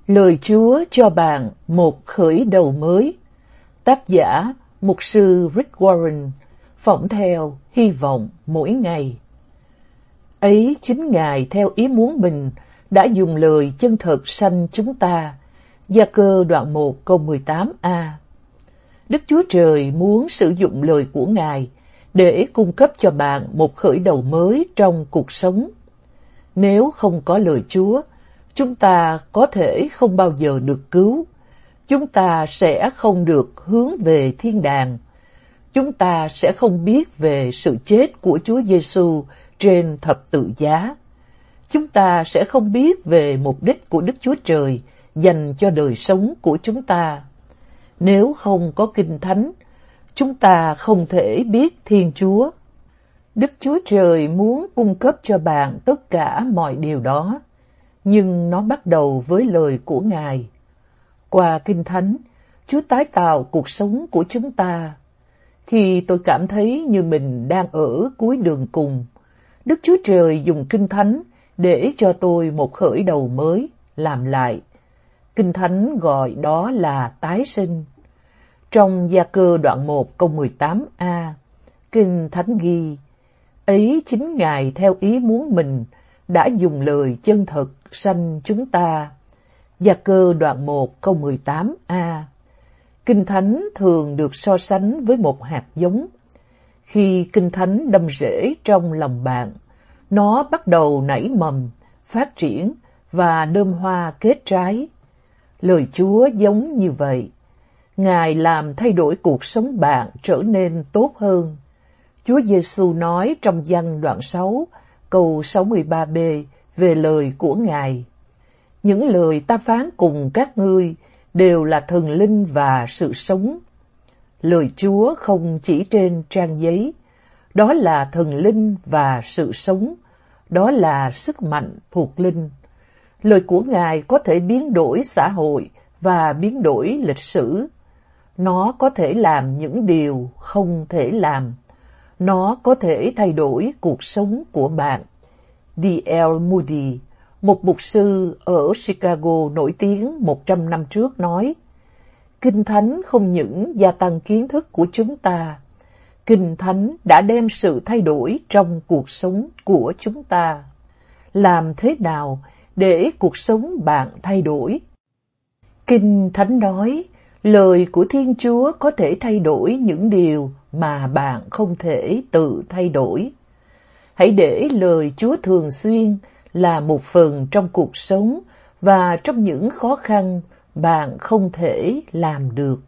Lời Chúa cho bạn một khởi đầu mới. Tác giả Mục sư Rick Warren, phỏng theo Hy vọng mỗi ngày. Ấy chính Ngài theo ý muốn mình đã dùng lời chân thật sanh chúng ta. Gia-cơ đoạn 1 câu 18a. Đức Chúa Trời muốn sử dụng lời của Ngài để cung cấp cho bạn một khởi đầu mới trong cuộc sống. Nếu không có lời Chúa, chúng ta có thể không bao giờ được cứu. Chúng ta sẽ không được hướng về thiên đàng. Chúng ta sẽ không biết về sự chết của Chúa Giêsu trên thập tự giá. Chúng ta sẽ không biết về mục đích của Đức Chúa Trời dành cho đời sống của chúng ta. Nếu không có Kinh Thánh, chúng ta không thể biết Thiên Chúa. Đức Chúa Trời muốn cung cấp cho bạn tất cả mọi điều đó, nhưng nó bắt đầu với lời của Ngài. Qua Kinh Thánh, Chúa tái tạo cuộc sống của chúng ta. Khi tôi cảm thấy như mình đang ở cuối đường cùng, Đức Chúa Trời dùng Kinh Thánh để cho tôi một khởi đầu mới, làm lại. Kinh Thánh gọi đó là tái sinh. Trong Gia-cơ đoạn 1 câu 18a, Kinh Thánh ghi: Ấy chính Ngài theo ý muốn mình đã dùng lời chân thật sanh chúng ta. Gia-cơ đoạn 1 câu 18a. Kinh Thánh thường được so sánh với một hạt giống. Khi Kinh Thánh đâm rễ trong lòng bạn, nó bắt đầu nảy mầm, phát triển và đơm hoa kết trái. Lời Chúa giống như vậy. Ngài làm thay đổi cuộc sống bạn trở nên tốt hơn. Chúa Giêsu nói trong Giăng đoạn 6, câu 63b về lời của Ngài: Những lời ta phán cùng các ngươi đều là thần linh và sự sống. Lời Chúa không chỉ trên trang giấy, đó là thần linh và sự sống, đó là sức mạnh thuộc linh. Lời của Ngài có thể biến đổi xã hội và biến đổi lịch sử. Nó có thể làm những điều không thể làm. Nó có thể thay đổi cuộc sống của bạn. D.L. Moody, một mục sư ở Chicago nổi tiếng 100 năm trước nói: Kinh Thánh không những gia tăng kiến thức của chúng ta, Kinh Thánh đã đem sự thay đổi trong cuộc sống của chúng ta. Làm thế nào để cuộc sống bạn thay đổi? Kinh Thánh nói, lời của Thiên Chúa có thể thay đổi những điều mà bạn không thể tự thay đổi. Hãy để lời Chúa thường xuyên là một phần trong cuộc sống và trong những khó khăn bạn không thể làm được.